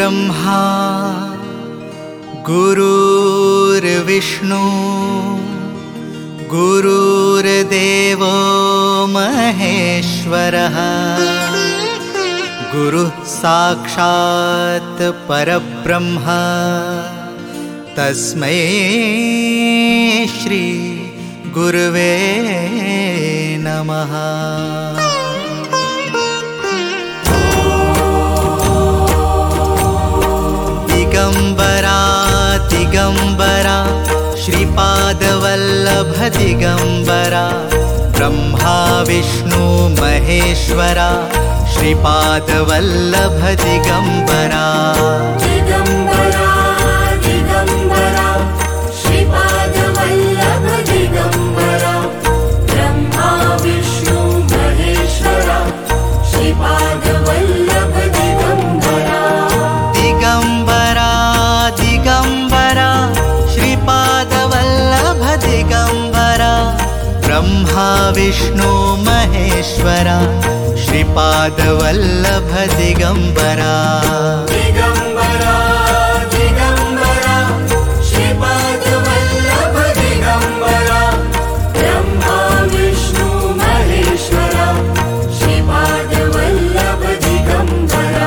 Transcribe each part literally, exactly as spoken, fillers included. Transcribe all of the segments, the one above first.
गुरुर्ब्रह्मा गुरुर्विष्णु गुरुर्देवो महेश्वरः गुरुः साक्षात् परब्रह्म तस्मै श्री गुरुवे नमः। दिगंबरा दिगंबरा श्रीपादवल्लभ दिगंबरा ब्रह्मा विष्णु महेश्वरा श्रीपादवल्लभ दिगंबरा। दिगंबरा दिगंबरा श्रीपादवल्लभ दिगंबरा ब्रह्मा विष्णु महेश्वरा श्रीपादवल्लभ दिगंबरा। दिगंबरा दिगंबरा श्रीपादवल्लभ दिगंबरा ब्रह्मा विष्णु महेश्वरा श्रीपादवल्लभ दिगंबरा। दिगंबरा दिगंबरा श्रीपादवल्लभ दिगंबरा ब्रह्मा विष्णु महेश्वरा श्रीपादवल्लभ दिगंबरा।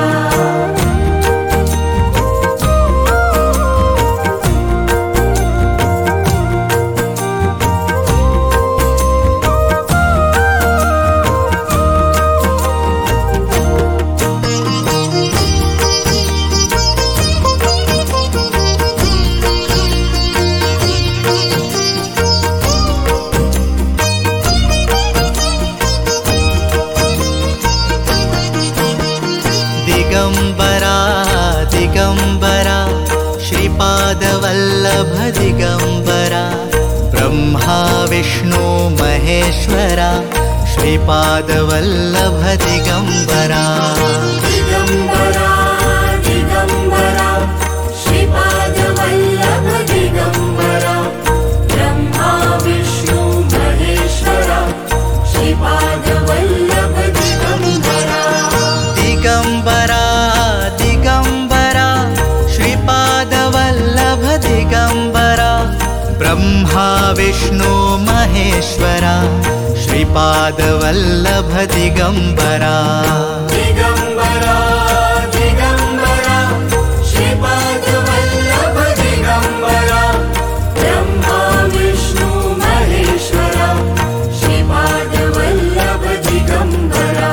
दिगंबरा दिगंबरा श्रीपादवल्लभ दिगंबरा ब्रह्मा विष्णु महेश्वरा श्रीपादवल्लभ दिगंबरा। दिगंबरा दिगंबरा श्रीपादवल्लभ दिगंबरा ब्रह्मा विष्णु महेश्वरा श्रीपादवल्लभ दिगंबरा। दिगंबरा दिगंबरा श्रीपादवल्लभ दिगंबरा ब्रह्मा विष्णु महेश्वरा श्रीपादवल्लभ दिगंबरा। दिगंबरा दिगंबरा श्रीपादवल्लभ दिगंबरा ब्रह्मा विष्णु महेश्वरा श्रीपादवल्लभ दिगंबरा।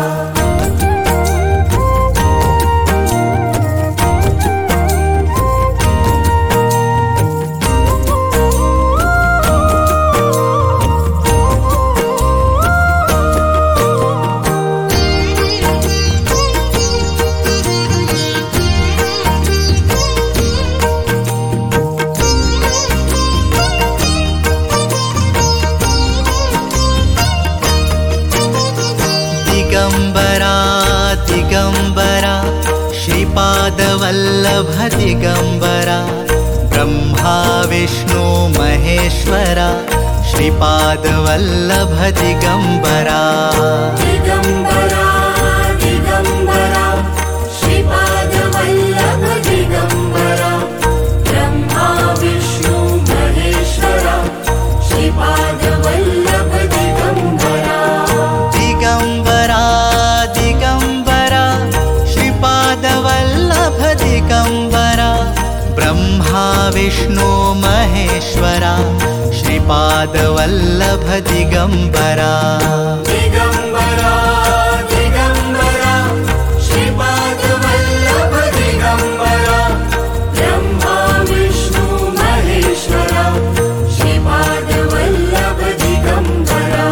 दिगंबरा दिगंबरा श्रीपादवल्लभ दिगंबरा ब्रह्मा विष्णु महेश्वरा श्रीपादवल्लभ दिगंबरा। दिगंबरा दिगंबरा श्रीपादवल्लभ दिगंबरा ब्रह्मा विष्णु महेश्वरा श्रीपादवल्लभ दिगंबरा। दिगंबरा दिगंबरा श्रीपादवल्लभ दिगंबरा ब्रह्मा विष्णु महेश्वरा श्रीपादवल्लभ दिगंबरा। दिगंबरा दिगंबरा श्रीपादवल्लभ दिगंबरा ब्रह्मा विष्णु महेश्वरा श्रीपादवल्लभ दिगंबरा।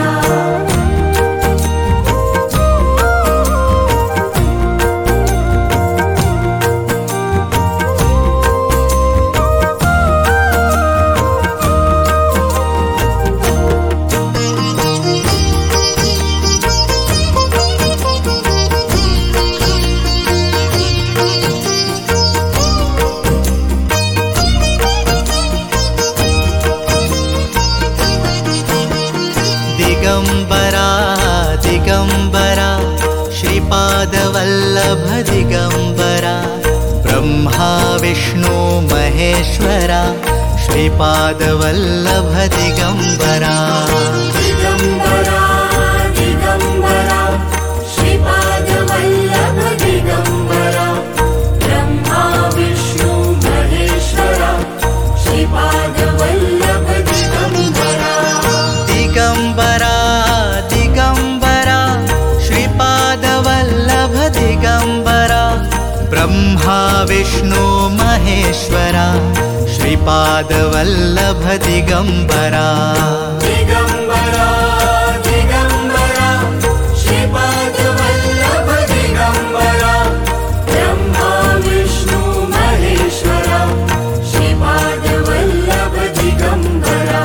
दिगंबरा दिगंबरा श्रीपादवल्लभ दिगंबरा ब्रह्मा विष्णु महेश्वरा श्रीपादवल्लभ दिगंबरा दिगंबरा दिगंबरा श्रीपादवल्लभ दिगंबरा ब्रह्मा विष्णु महेश्वरा श्रीपादवल्लभ दिगंबरा दिगंबरा दिगंबरा श्रीपादवल्लभ दिगंबरा ब्रह्मा विष्णु महेश्वरा श्रीपादवल्लभ दिगंबरा दिगंबरा दिगंबरा श्रीपादवल्लभ दिगंबरा ब्रह्मा विष्णु महेश्वरा श्रीपादवल्लभ दिगंबरा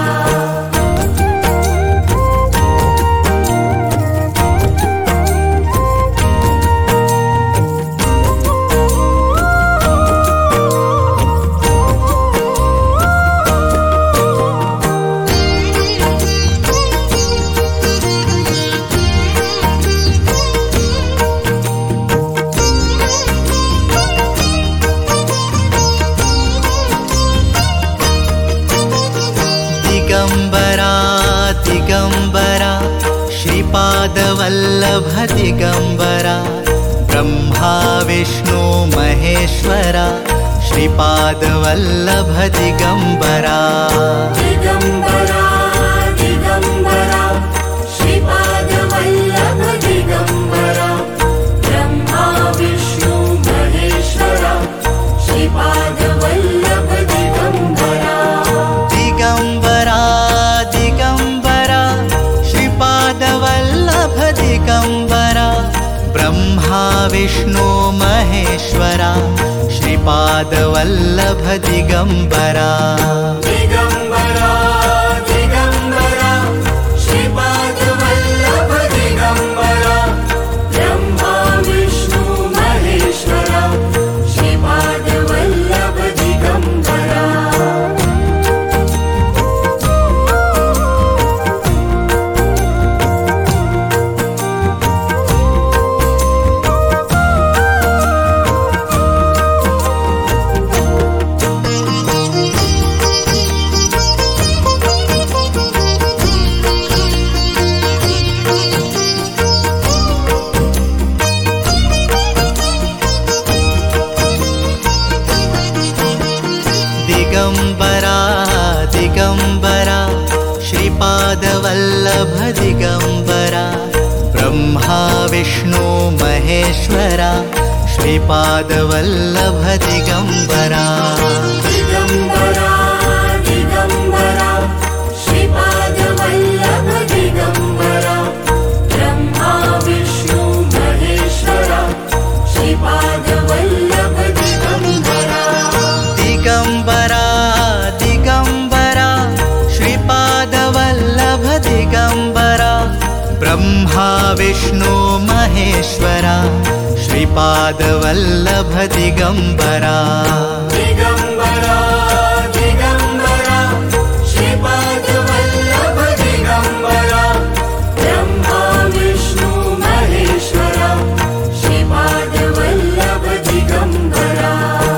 दिगंबरा दिगंबरा श्रीपादवल्लभ दिगंबरा ब्रह्मा विष्णु महेश्वरा श्रीपादवल्लभ दिगंबरा दिगंबरा दिगंबरा श्रीपादवल्लभ दिगंबरा ब्रह्मा विष्णु महेश्वरा श्रीपादवल्लभ दिगंबरा दिगंबरा दिगंबरा श्रीपादवल्लभ दिगंबरा ब्रह्मा विष्णु महेश्वरा श्रीपादवल्लभ दिगंबरा दिगंबरा दिगंबरा श्रीपादवल्लभ दिगंबरा ब्रह्मा विष्णु महेश्वरा श्रीपादवल्लभ दिगंबरा दिगंबरा दिगंबरा श्रीपादवल्लभ दिगंबरा ब्रह्मा विष्णु महेश्वरा श्रीपादवल्लभ दिगंबरा दिगंबरा दिगंबरा श्रीपादवल्लभ दिगंबरा ब्रह्मा विष्णु महेश्वरा श्रीपादवल्लभ दिगंबरा दिगंबरा दिगंबरा श्रीपादवल्लभ दिगंबरा ब्रह्मा विष्णु महेश्वरा श्रीपादवल्लभ दिगंबरा दिगंबरा दिगंबरा श्रीपादवल्लभ दिगंबरा ब्रह्मा विष्णु महेश्वरा श्रीपादवल्लभ दिगंबरा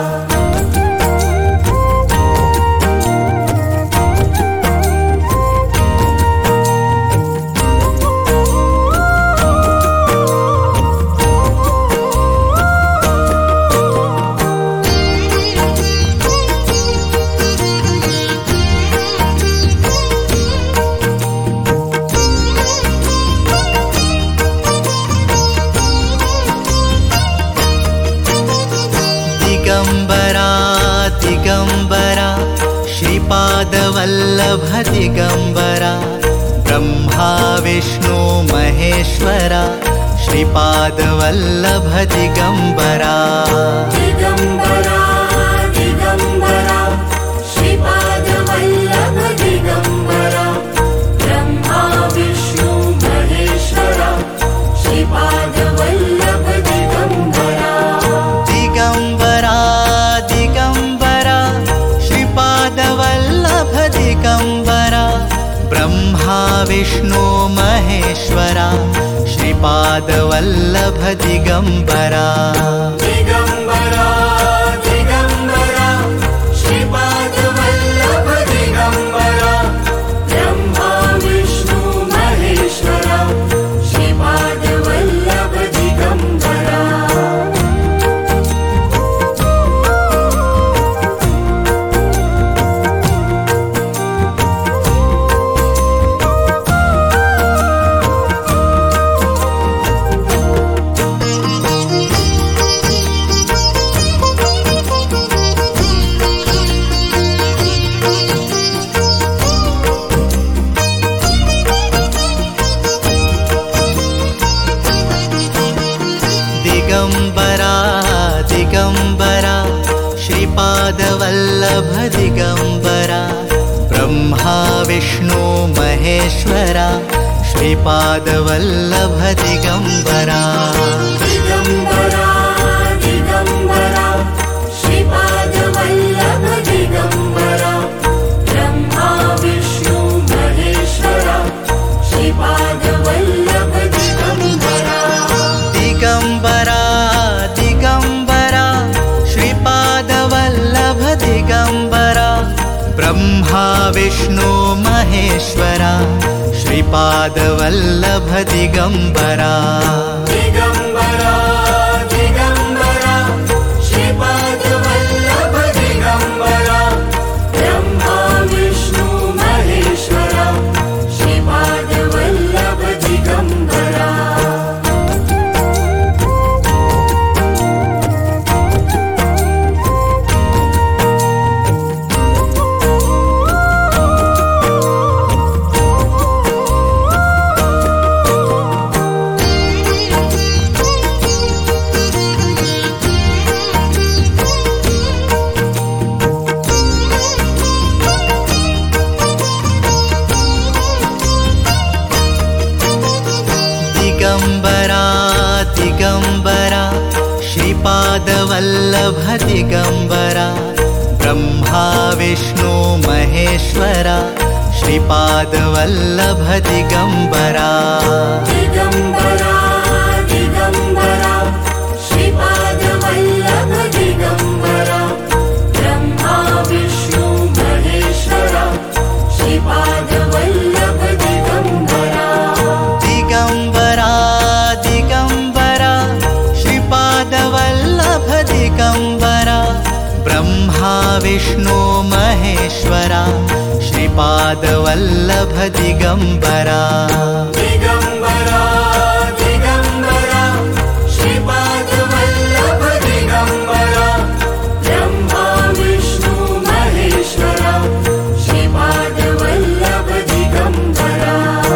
दिगंबरा दिगंबरा श्रीपादवल्लभ दिगंबरा ब्रह्मा विष्णु महेश्वरा श्रीपादवल्लभ दिगंबरा दिगंबरा दिगंबरा श्रीपादवल्लभ दिगंबरा ब्रह्मा विष्णु महेश्वरा श्रीपादवल्लभ दिगंबरा दिगंबरा दिगंबरा श्रीपादवल्लभ दिगंबरा ब्रह्मा विष्णु महेश्वरा श्रीपादवल्लभ दिगंबरा दिगंबरा दिगंबरा वल्लभ दिगंबरा ब्रह्मा विष्णु महेश्वरा श्रीपाद वल्लभ दिगंबरा दिगंबरा दिगंबरा श्रीपाद वल्लभ दिगंबरा ब्रह्मा विष्णु महेश्वरा श्रीपाद वल्लभ दिगंबरा दिगंबरा दिगंबरा श्रीपाद वल्लभ दिगंबरा ब्रह्मा विष्णु महेश्वरा श्रीपाद वल्लभ दिगंबरा दिगंबरा दिगंबरा श्रीपाद वल्लभ दिगंबरा ब्रह्मा विष्णु महेश्वरा श्रीपाद वल्लभ दिगंबरा दिगंबरा दिगंबरा श्रीपाद वल्लभ दिगंबरा ब्रह्मा विष्णु महेश्वरा श्रीपाद वल्लभ दिगंबरा दिगंबरा दिगंबरा श्रीपाद वल्लभ दिगंबरा ब्रह्मा विष्णु महेश्वरा श्रीपाद वल्लभ दिगंबरा दिगंबरा दिगंबरा श्रीपाद वल्लभ दिगंबरा ब्रह्मा विष्णु महेश्वरा श्रीपाद वल्लभ दिगंबरा दिगंबरा दिगंबरा श्रीपाद वल्लभ दिगंबरा ब्रह्मा विष्णु महेश्वरा श्रीपाद वल्लभ दिगंबरा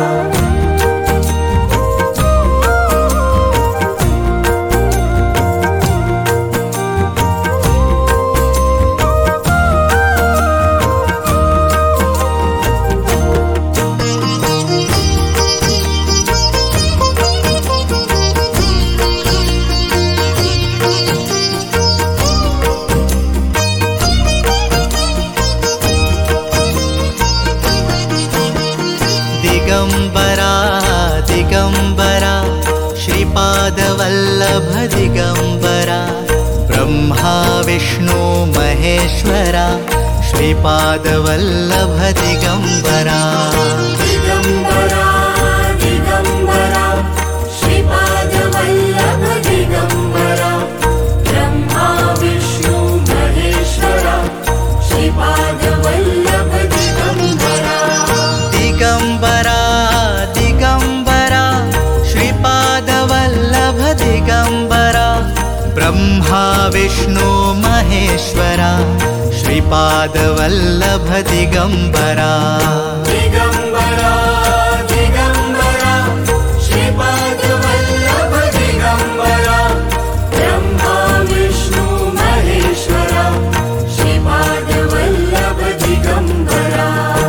दिगंबरा दिगंबरा श्रीपाद वल्लभ दिगंबरा ब्रह्मा विष्णु महेश्वरा श्रीपाद वल्लभ दिगंबरा दिगंबरा दिगंबरा श्रीपाद वल्लभ दिगंबरा ब्रह्मा विष्णु महेश्वरा श्रीपाद वल्लभ दिगंबरा दिगंबरा दिगंबरा श्रीपाद वल्लभ दिगंबरा ब्रह्मा विष्णु महेश्वरा श्रीपाद वल्लभ दिगंबरा दिगंबरा दिगंबरा श्रीपाद वल्लभ दिगंबरा ब्रह्मा विष्णु महेश्वरा श्रीपाद वल्लभ दिगंबरा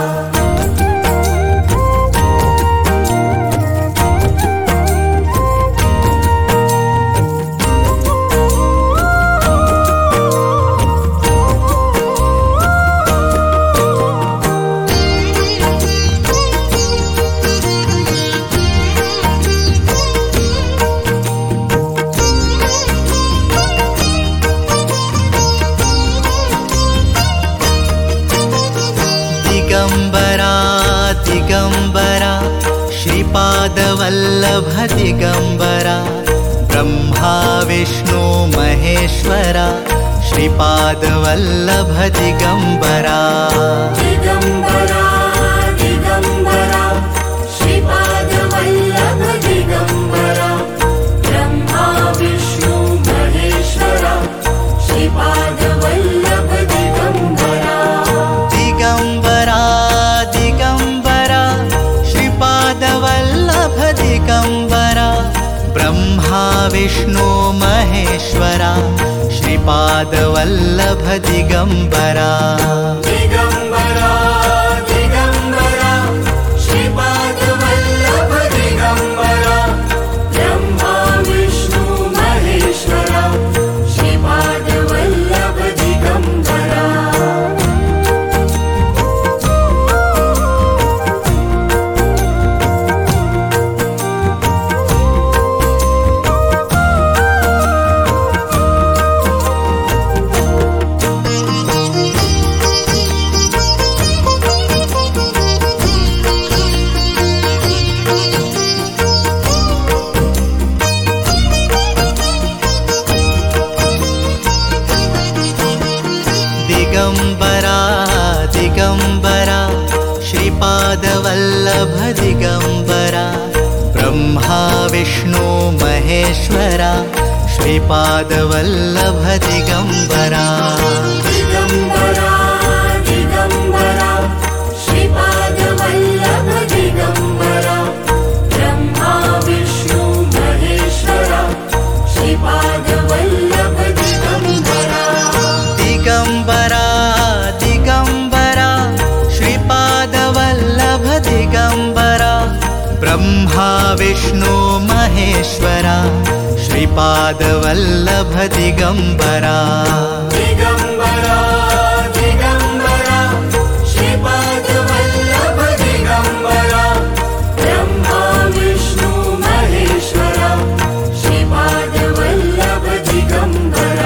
दिगंबरा दिगंबरा श्रीपाद वल्लभ दिगंबरा ब्रह्मा विष्णु महेश्वरा श्रीपाद वल्लभ दिगंबरा दिगंबरा दिगंबरा श्रीपाद वल्लभ दिगंबरा ब्रह्मा विष्णु महेश्वरा श्रीपाद वल्लभ दिगंबरा दिगंबरा दिगंबरा श्रीपाद वल्लभ दिगंबरा ब्रह्मा विष्णु महेश्वरा श्री श्रीपादवल्लभ दिगम्बरा दिगम्बरा दिगम्बरा श्रीपादवल्लभ दिगम्बरा ब्रह्मा विष्णु महेश्वरा श्रीपादवल्लभ दिगम्बरा दिगम्बरा दिगम्बरा श्रीपादवल्लभ दिगम्बरा ब्रह्मा विष्णु महेश्वरा श्रीपादवल्लभ दिगम्बरा दिगम्बरा दिगम्बरा श्रीपादवल्लभ दिगम्बरा ब्रह्मा विष्णु महेश्वरा श्रीपादवल्लभ दिगम्बरा दिगम्बरा दिगम्बरा श्रीपादवल्लभ दिगम्बरा ब्रह्मा विष्णु महेश्वरा श्रीपादवल्लभ दिगम्बरा दिगम्बरा दिगम्बरा श्रीपादवल्लभ दिगम्बरा ब्रह्मा विष्णु महेश्वरा श्रीपादवल्लभ दिगम्बरा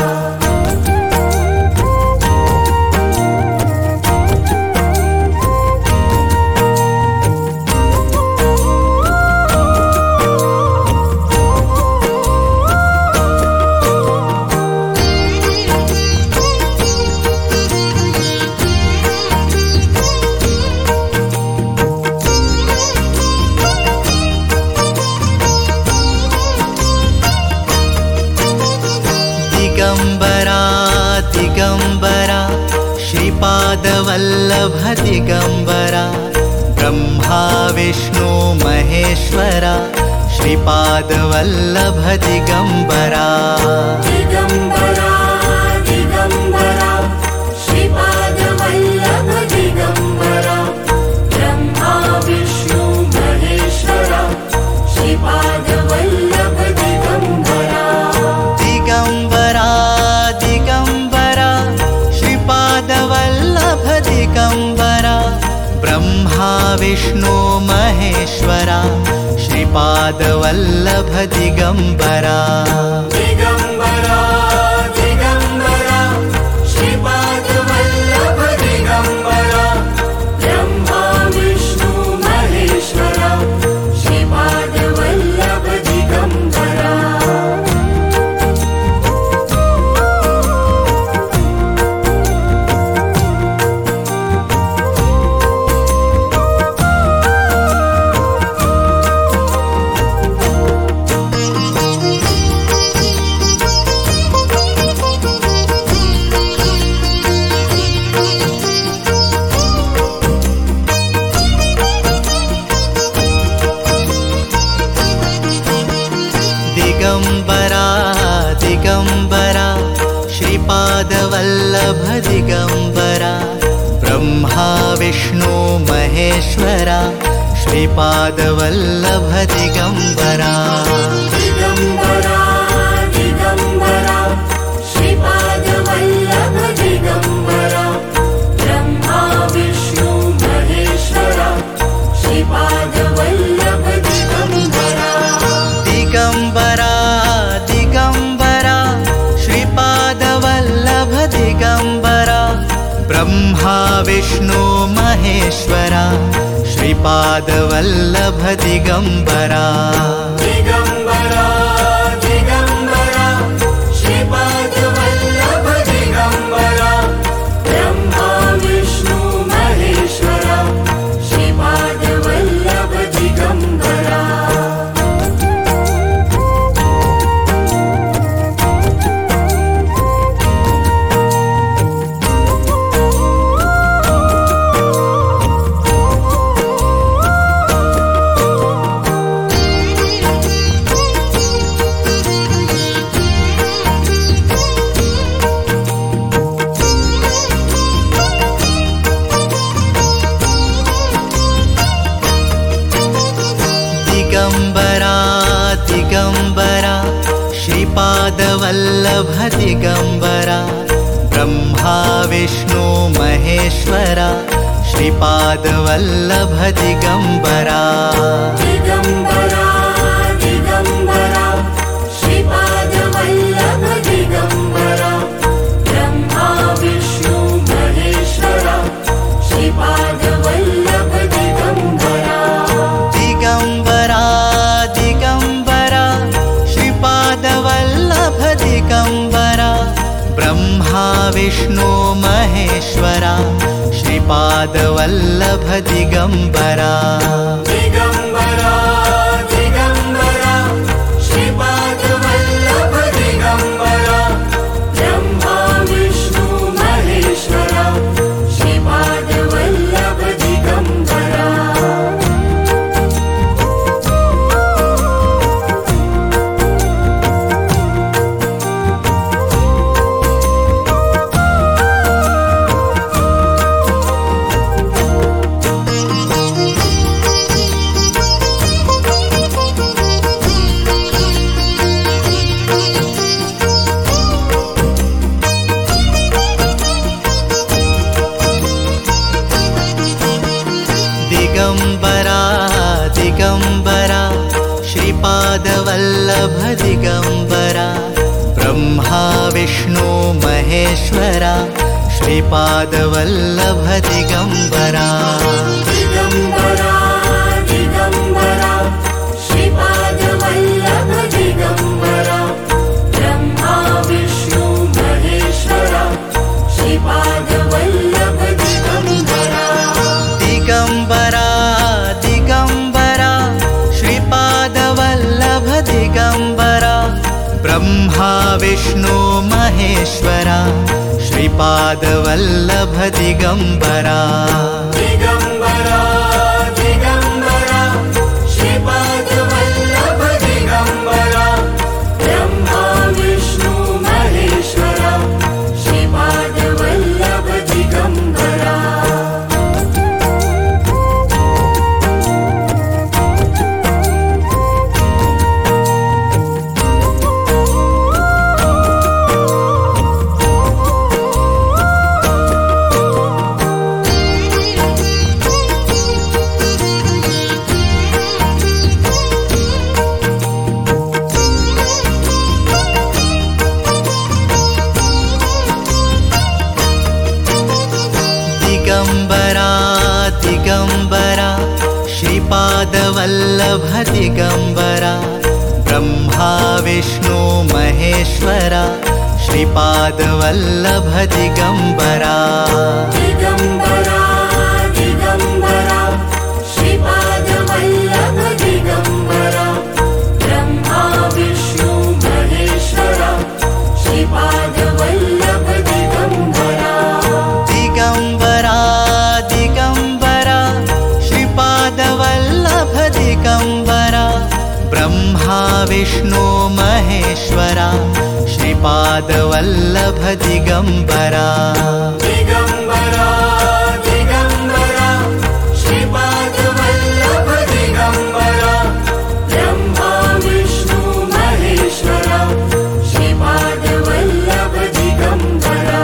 दिगम्बरा दिगम्बरा श्रीपादवल्लभ दिगम्बरा ब्रह्मा विष्णु महेश्वरा श्रीपादवल्लभ दिगम्बरा दिगम्बरा दिगम्बरा श्रीपादवल्लभ दिगम्बरा ब्रह्मा विष्णु महेश्वरा श्रीपादवल्लभ दिगम्बरा दिगम्बरा दिगम्बरा श्रीपादवल्लभ दिगम्बरा ब्रह्मा विष्णु महेश्वरा श्रीपादवल्लभ दिगम्बरा दिगम्बरा दिगम्बरा श्रीपादवल्लभ दिगम्बरा ब्रह्मा विष्णु महेश्वरा श्रीपादवल्लभ दिगम्बरा दिगम्बरा दिगम्बरा श्रीपादवल्लभ दिगम्बरा ब्रह्मा विष्णु महेश्वरा श्रीपादवल्लभ दिगम्बरा दिगम्बरा दिगम्बरा श्रीपादवल्लभ दिगम्बरा ब्रह्मा विष्णु महेश्वरा श्रीपादवल्लभ दिगम्बरा दिगम्बरा दिगम्बरा श्रीपादवल्लभ दिगम्बरा ब्रह्मा विष्णु महेश्वरा श्रीपादवल्लभ दिगम्बरा दिगम्बरा दिगम्बरा श्रीपादवल्लभ दिगम्बरा ब्रह्मा विष्णु महेश्वरा श्रीपादवल्लभ दिगम्बरा दिगम्बरा दिगम्बरा श्रीपादवल्लभ दिगम्बरा ब्रह्मा विष्णु महेश्वरा श्रीपादवल्लभ दिगम्बरा दिगम्बरा दिगम्बरा श्रीपादवल्लभ दिगम्बरा ब्रह्मा विष्णु महेश्वरा श्रीपादवल्लभ दिगम्बरा दिगम्बरा दिगम्बरा श्रीपादवल्लभ दिगम्बरा ब्रह्मा विष्णु महेश्वरा श्रीपादवल्लभ दिगम्बरा दिगम्बरा दिगम्बरा श्रीपादवल्लभ दिगम्बरा ब्रह्मा विष्णु महेश्वरा श्रीपादवल्लभ दिगम्बरा दिगम्बरा दिगम्बरा श्रीपादवल्लभ दिगम्बरा ब्रह्मा विष्णु महेश्वरा श्रीपादवल्लभ दिगम्बरा दिगम्बरा दिगम्बरा श्रीपादवल्लभ दिगम्बरा ब्रह्मा विष्णु महेश्वरा श्रीपादवल्लभ दिगम्बरा दिगम्बरा दिगम्बरा श्रीपादवल्लभ दिगम्बरा ब्रह्मा विष्णु महेश्वरा श्रीपादवल्लभ दिगम्बरा दिगम्बरा दिगम्बरा श्रीपादवल्लभ दिगम्बरा ब्रह्मा विष्णु महेश्वरा श्रीपादवल्लभ दिगम्बरा दिगम्बरा दिगम्बरा श्रीपादवल्लभ दिगम्बरा ब्रह्मा विष्णु महेश्वरा श्रीपादवल्लभ दिगम्बरा दिगम्बरा दिगम्बरा श्रीपादवल्लभ दिगम्बरा ब्रह्मा विष्णु महेश्वरा श्रीपादवल्लभ दिगम्बरा दिगम्बरा दिगम्बरा श्रीपादवल्लभ दिगम्बरा ब्रह्मा विष्णु महेश्वरा श्रीपादवल्लभ दिगम्बरा दिगम्बरा दिगम्बरा श्रीपादवल्लभ दिगम्बरा ब्रह्मा विष्णु महेश्वरा श्रीपादवल्लभ दिगम्बरा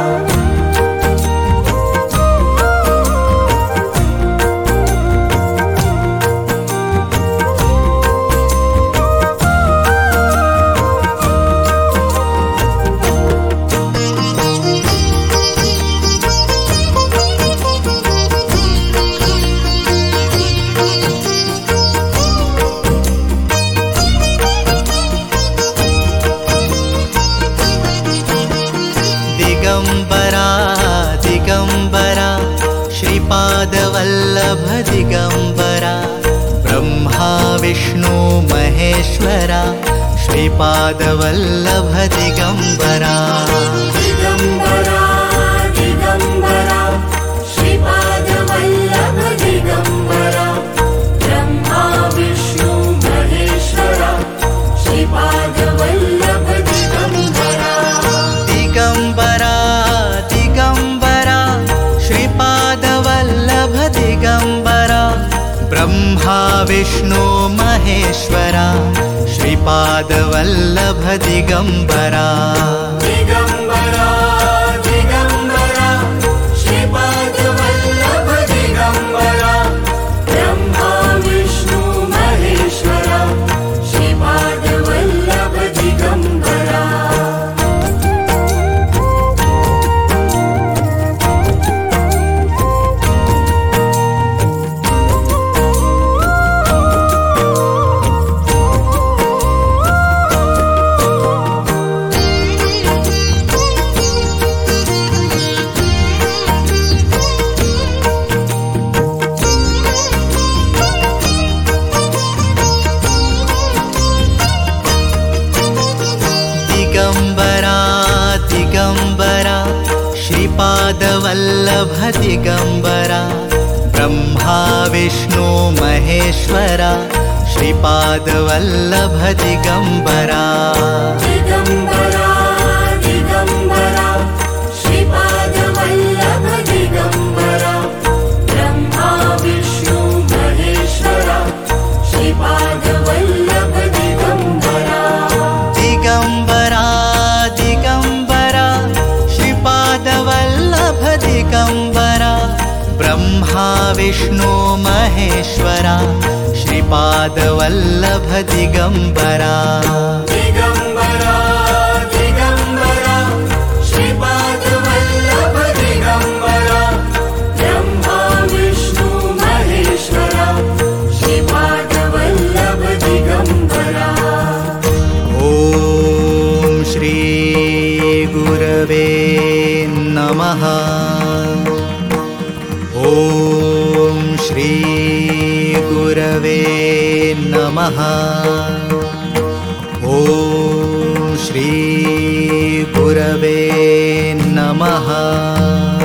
दिगम्बरा दिगम्बरा श्रीपादवल्लभ दिगम्बरा ब्रह्मा विष्णु महेश्वरा श्रीपादवल्लभ दिगम्बरा दिगम्बरा दिगम्बरा श्रीपादवल्लभ दिगम्बरा ब्रह्मा विष्णु महेश्वरा श्रीपादवल्लभ दिगम्बरा दिगम्बरा दिगम्बरा श्रीपादवल्लभ दिगम्बरा ब्रह्मा विष्णु महेश्वरा श्रीपादवल्लभ दिगंबरा दिगंबरा दिगंबरा श्रीपादवल्लभ दिगंबरा ब्रह्मा विष्णु महेश्वरा श्रीपादवल्लभ दिगंबरा दिगंबरा दिगंबरा श्रीपादवल्लभ दिगंबरा ब्रह्मा विष्णु महेश्वरा श्रीपादवल्लभ दिगंबरा दिगंबरा दिगंबरा श्रीपादवल्लभ दिगंबरा ब्रह्मा विष्णु महेश्वरा श्रीपादवल्लभ दिगंबरा दिगंबरा दिगंबरा श्रीपादवल्लभ दिगंबरा ब्रह्मा विष्णु महेश्वरा श्रीपादवल्लभ दिगंबरा दिगंबरा दिगंबरा श्रीपादवल्लभ दिगंबरा ब्रह्मा विष्णु महेश्वरा श्रीपादवल्लभ दिगंबरा ॐ श्री गुरवे नमः ॐ श्री गुरवे नमः ॐ श्री गुरवे नमः।